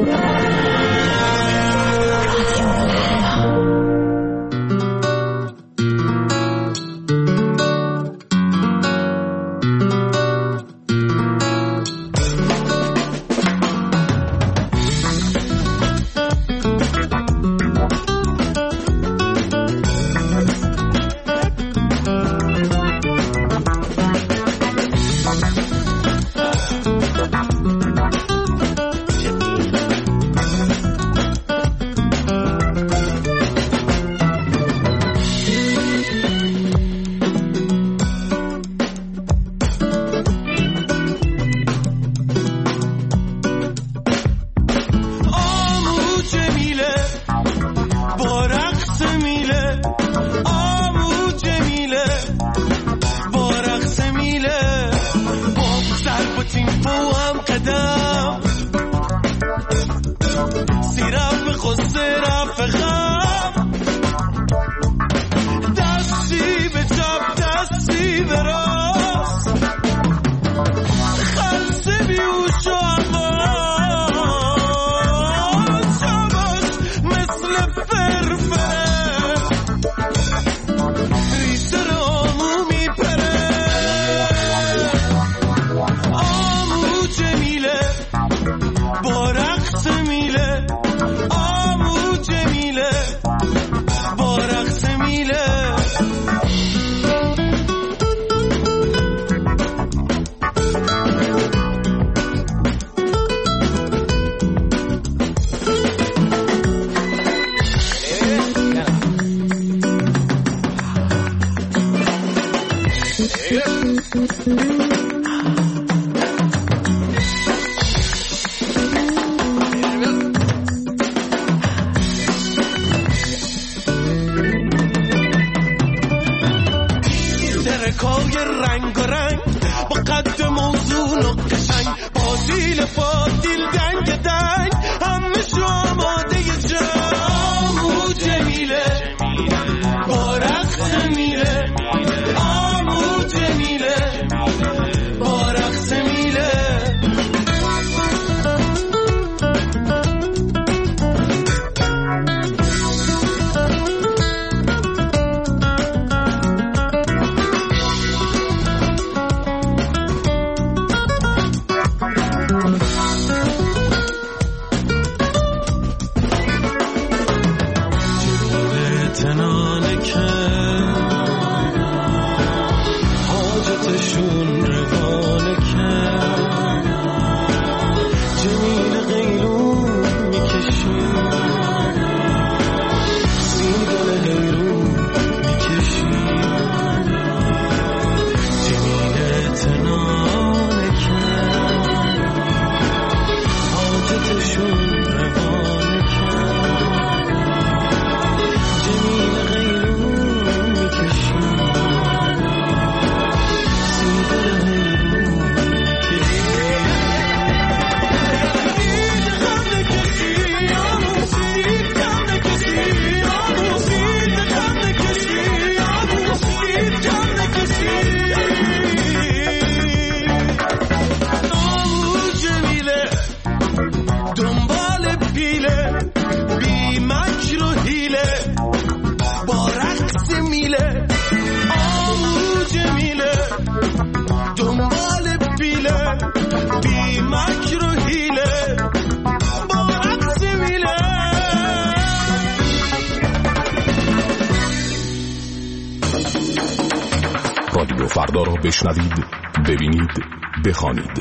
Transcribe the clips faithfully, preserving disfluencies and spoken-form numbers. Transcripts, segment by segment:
فردا را بشنوید، ببینید، بخوانید.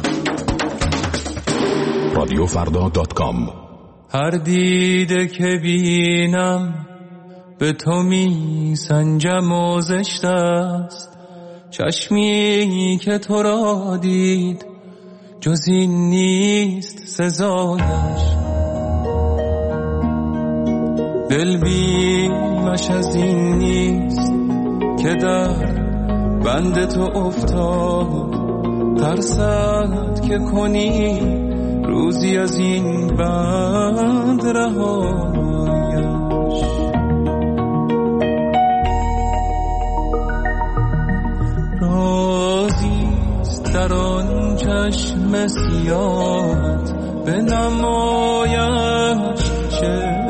رادیو فردا دات کام. هر دیده که بینم به تو می سنجم و زشت است، چشمی که تو را دید جز این نیست سزایش، دل بیمش از این نیست که در بند تو افتاد، ترسد که کنی روزی از این بند رهایش. رازیست در آن چشم سیاهت به نمای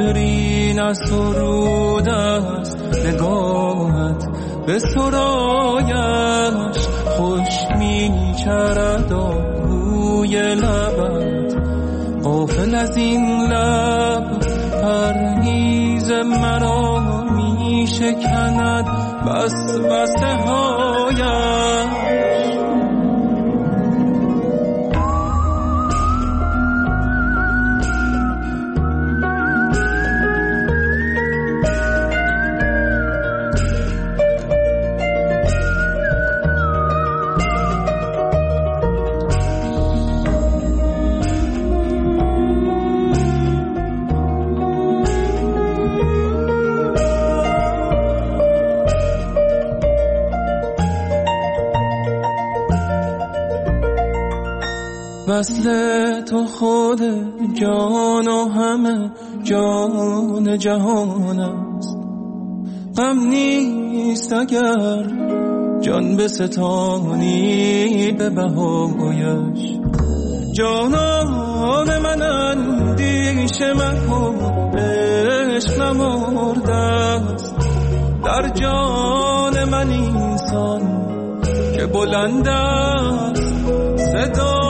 شعری نسرود است نگاهت به سرایش خوش می چرد آهوی لبت غافل از این لب پرهیز مرا می شکند بس بسته هایش وصل تو خود جان و همه جان جهان است غم نیست اگر جان بستانی به بهایش جانان من اندیشه مکن عشق نمرده است در جان من اینسان که بلند است صدا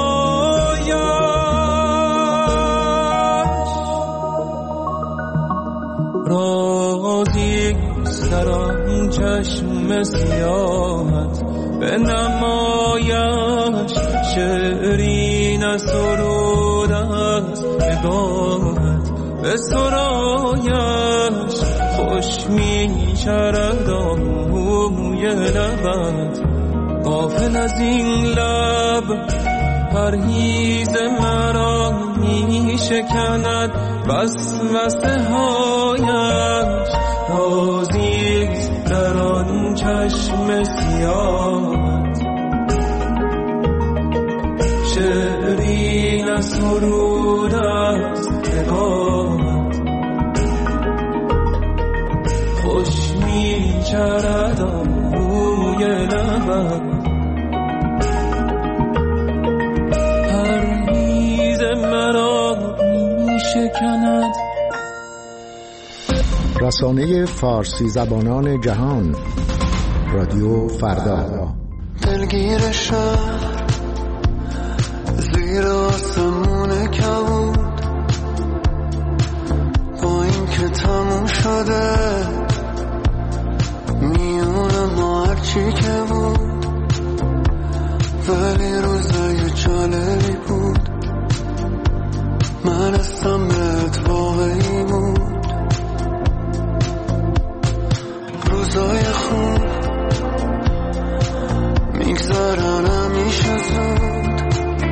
رازیست در آن چشم سیاهت به نمایش شعری نسرود است نگاهت به سرایش خوش می چرد آهوی لبت غافل از این لب پرهیز مرا می شکند بس وسته هایش رازیست در آن چشم سیاهت شعری نسرود است نگاهت خوش می چرد آهوی لبت شکند. رسانه فارسی زبانان جهان رادیو فردا. دلگیر شهر زیر آسمون کبود با این که تموم شده میونه ما هرچی که بود ولی روزای جالبی بود من استمت واقعی بود روزای خوب میگذرن همیشه زود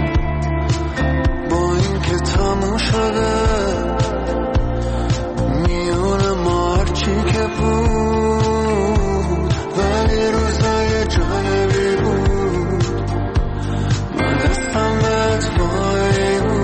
با این که تموم شده میونه ما هرچی که بود ولی روزای جالبی بود من استمت واقعی بود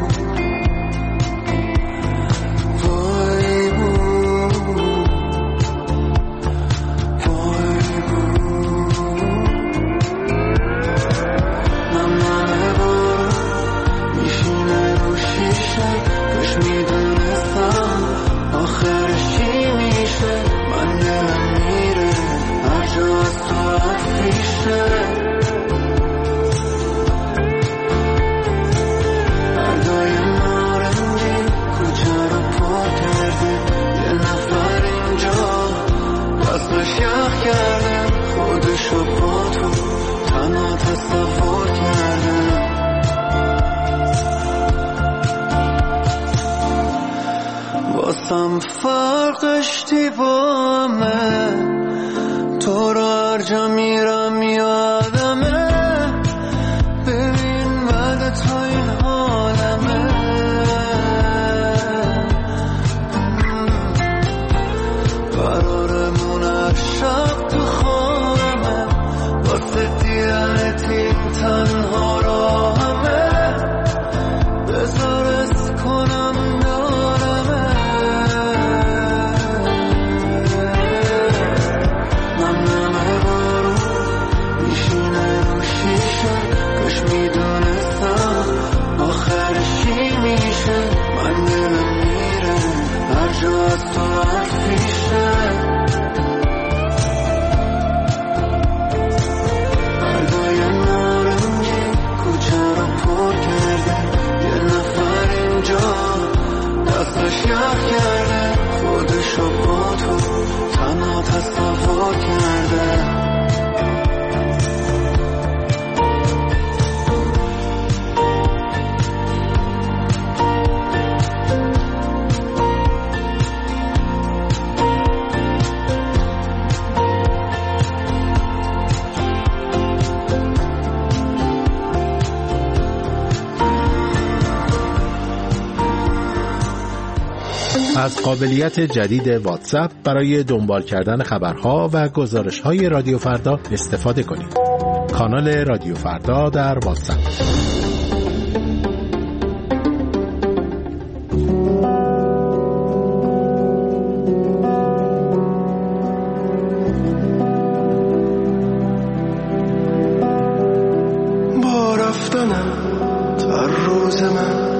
واسم فرقش دیوامه تو رو هر جا میرم یادمه ببین بعد تو این حالمه قرارمون هر شب تو خانمه واسه دیدنت این تنها راهمه بذار از کنم من نمه برو از تو حرفیشه بردای نارنجی کوچه رو پر کرده یه نفر اینجا دستش یخ کرده خودشو با تو تنها تصور کرده از قابلیت جدید واتساپ برای دنبال کردن خبرها و گزارش‌های رادیو فردا استفاده کنید. کانال رادیو فردا در واتساپ. با رفتنم تا روز من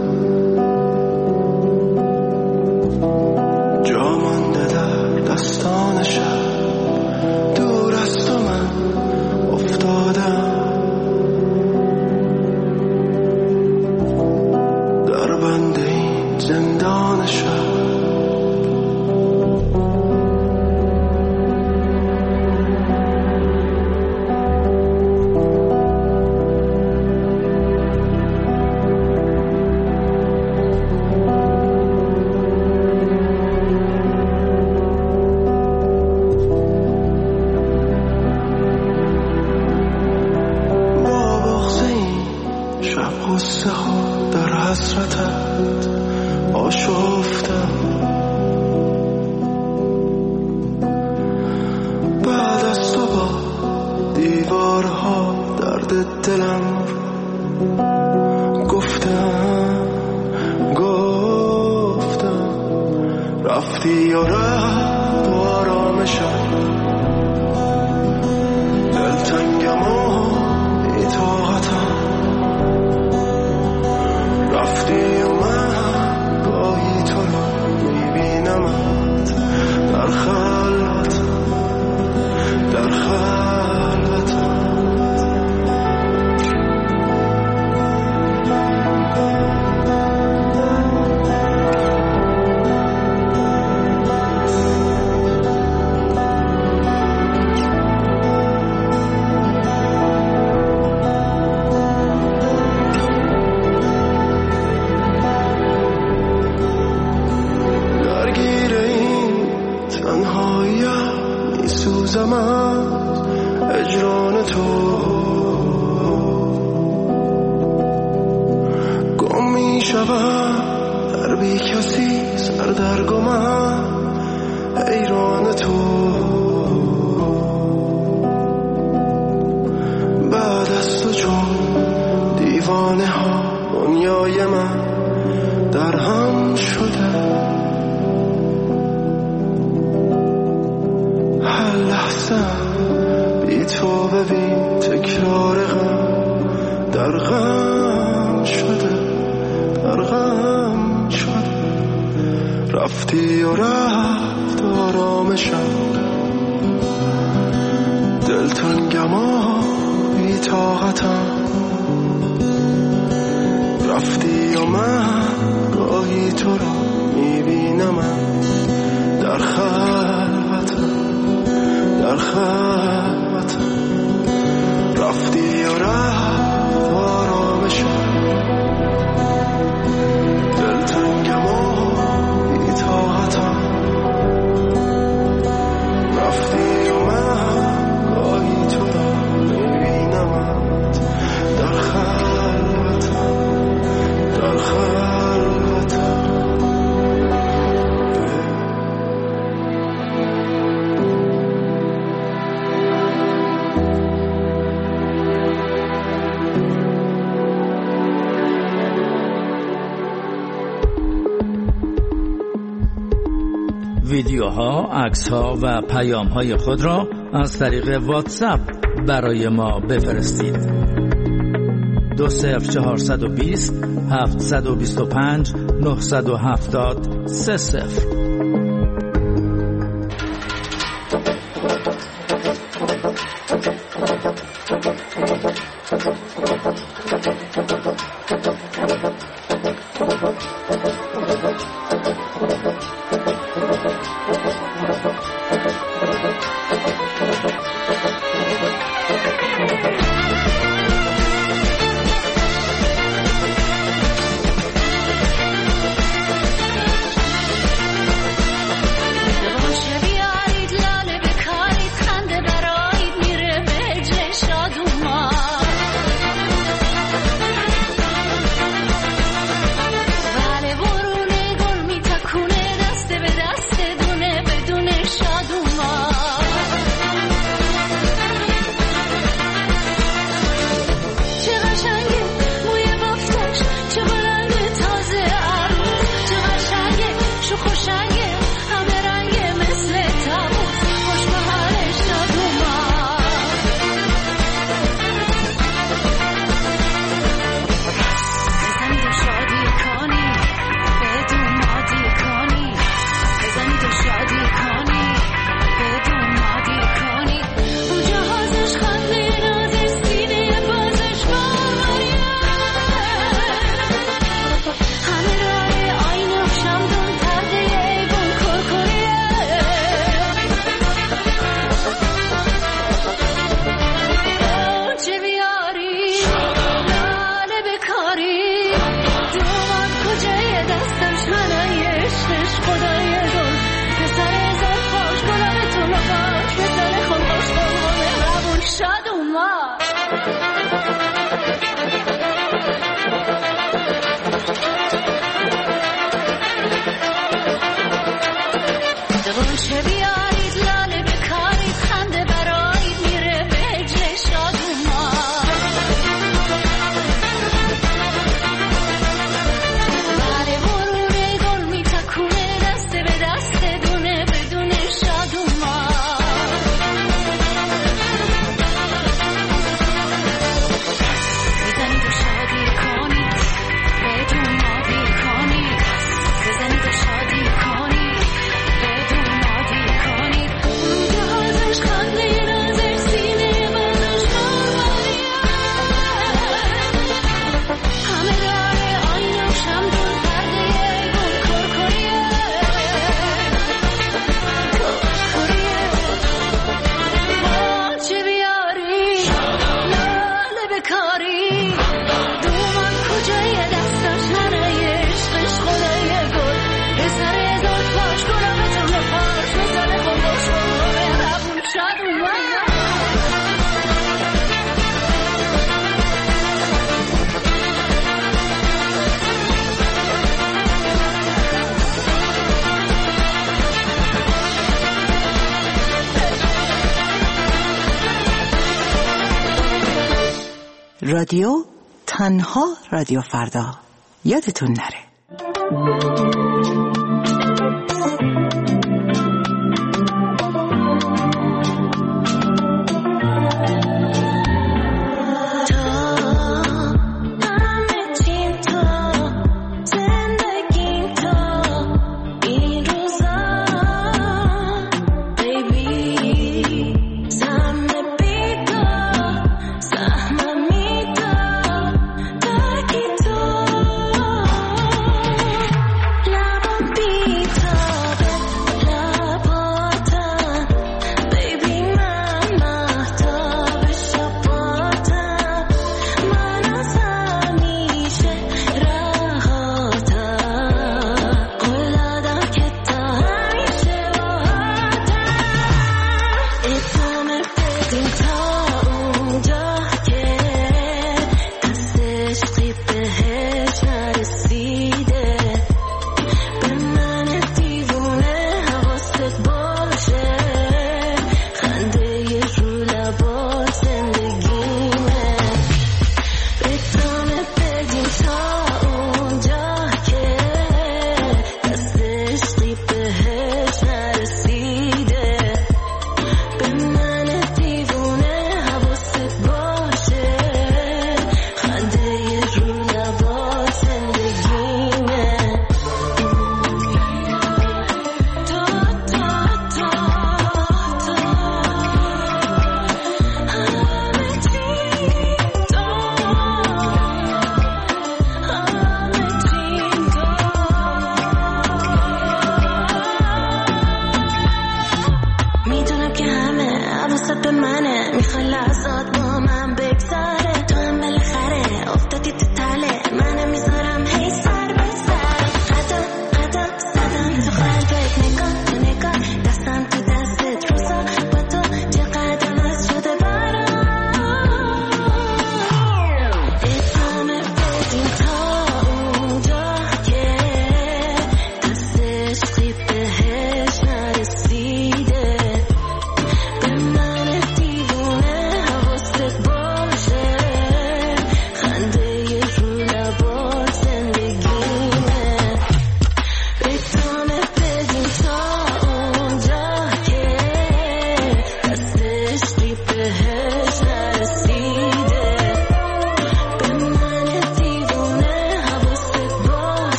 دور از تو من افتادم در بند این زندان شب قصه ها در حسرتت آشفتم بعد از تو با دیوارها درد دلم گفتم گفتم رفتی و رفت و آرامشم دلتنگم و بی‌طاقتم رفتی و من گاهی تو رو میبینمت در خلوت در خلوت اجران تو گم می شود در بی کسی سردرگمم حیران تو بعد از تو چون دیوانه ها دنیای من در هم شده هر لحظه بی تو ببین تکرار غم در غم شده در غم شده رفتی و رفت آرامشم دلتنگم و بی طاقتم رفتی و من گاهی تو رو میبینم در خلوتم در خلوتم رفتی و رفت آرامشم دلتنگم و بی‌طاقتم رفتی و من گاهی تو رو میبینمت در خلوتم در خلوتم ویدیوها، عکس‌ها و پیام‌های خود را از طریق واتساپ برای ما بفرستید. دو صفر چهارصد و بیست هفتصد و بیست و پنج نهصد و هفتاد سه صفر رادیو تنها رادیو فردا، یادتون نره. Be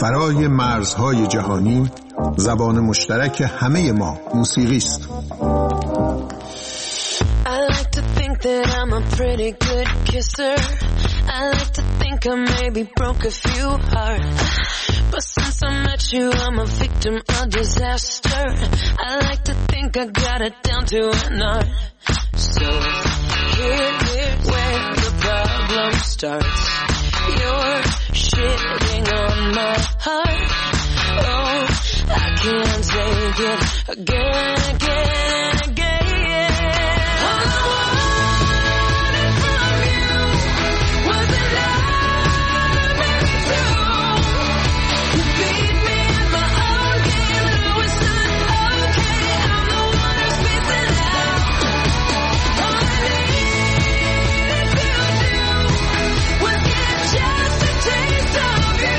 فرای مرزهای جهانی زبان مشترک همه ما موسیقی است. I like to think that I'm a pretty good kisser. I like to think I maybe broke a few hearts. But since I met you, I'm a victim of disaster. I like to think I got it down to an art. So here's where the problem starts. You're shitting on my heart. Oh, I can't take it again, again, again. All I wanted from you was a love and true. You beat me at my own game, no it's not okay. I'm the one who's missing out. All I needed to do was get just a taste of you.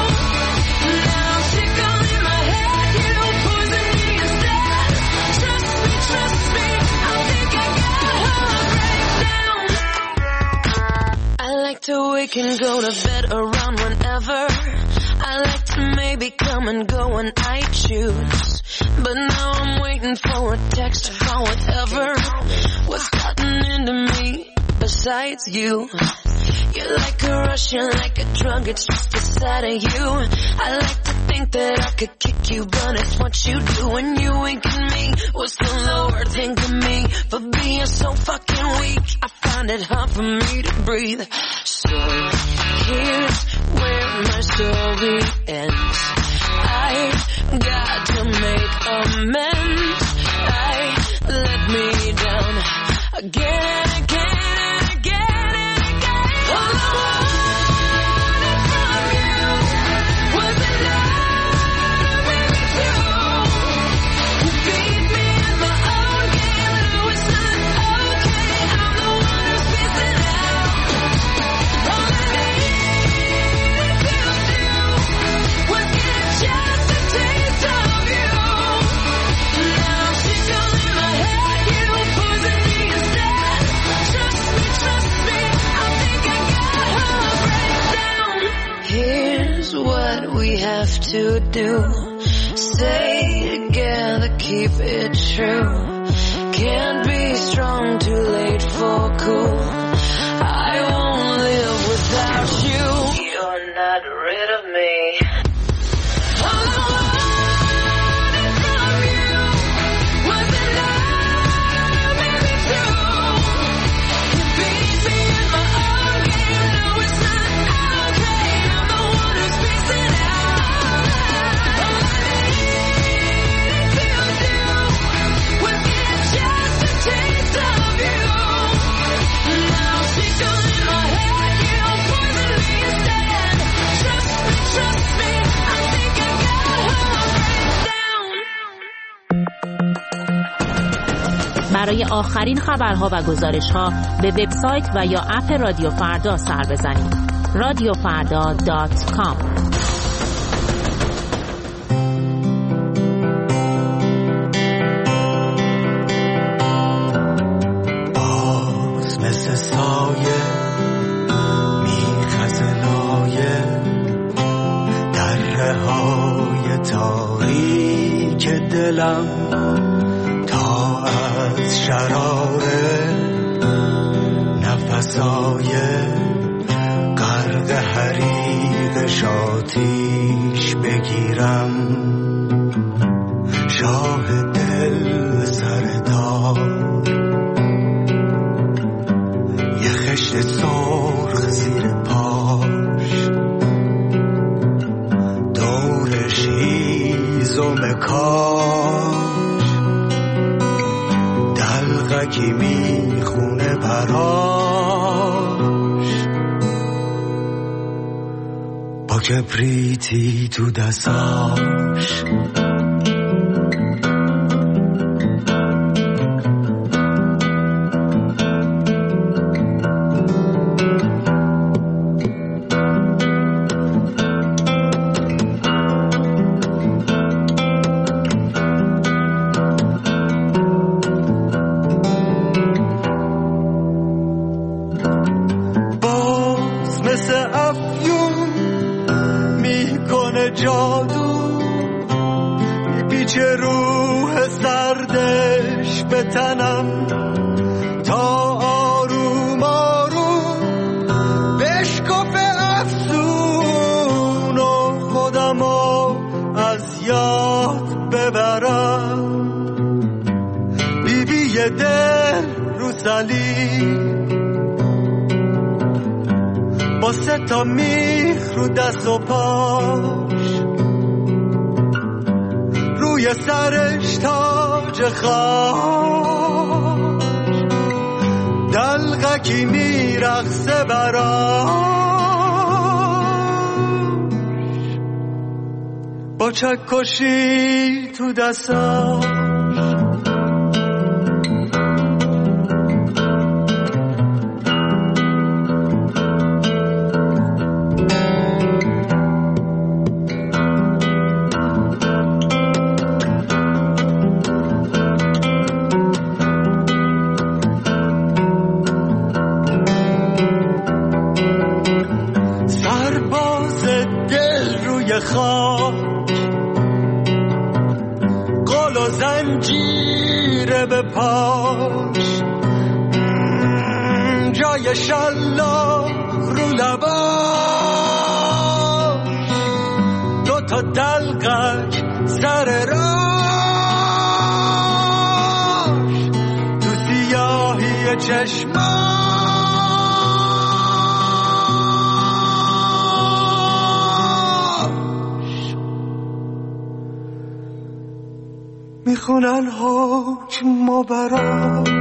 Now I'm sick all in my head, you poison me instead. Trust me, trust me, I think I got a breakdown. I like to wake and go to bed around whenever. I like to maybe come and go when I choose. But now I'm waiting for a text or whatever. What's gotten into me besides you? You're like a rush, you're like a drug, it's just the sight of you. I like to think that I could kick you, but it's what you do when you wink at me. What's the Lord think of me for being so fucking weak? I find it hard for me to breathe. So here's where my story ends. I got to make amends. I let me down again and again and again and again. All I wanted from you was a love and true. You beat me at my own game, no it's not okay. I'm the one who's missing out. All I needed to do was get just a taste of you. Now I'm sick all in my head, you poison me instead. Trust me, trust me, I think I got a breakdown. Here's what we have to do. Stay together, keep it true. Can't be strong, too late for cool. I won't live without you. You're not rid of me. All I wanted from you was a love and true. You beat me at my own game, no it's not okay. I'm the one who's missing out. All I needed to do was get just a taste of you. Now I'm sick all in my head, you poison me instead. Trust me, trust me, I think I got a breakdown. برای آخرین خبرها و گزارش‌ها به وبسایت و یا اپ رادیو فردا سر بزنید. رادیو فردا دات کام. باز مثل سایه میخزه لایه دره های تاریک دلم تا از شرار نفسای غرق حریق شاتیش بگیرم. شاه دل سردار یه خشت سرخ زیر پاش دورش هیزم کاش دلغکی میخونه براش با کبریتی تو دستاش. جادو میپیچه روح سردش به تنم تا آروم آروم بشکفه افسون و خودمو از یاد ببرم. بی بی دل رو صلیب با سه تا میخ رو دست و پاش، روی سرش تاج خاک، دلغکی میرقصه براش، با چکشی تو دستاش. خاک قل و زنجیره به پاش، جای شلاق رو لباش، دو تا دلقک سر راش، تو سیاهی چشماش. میخونن حکم و برام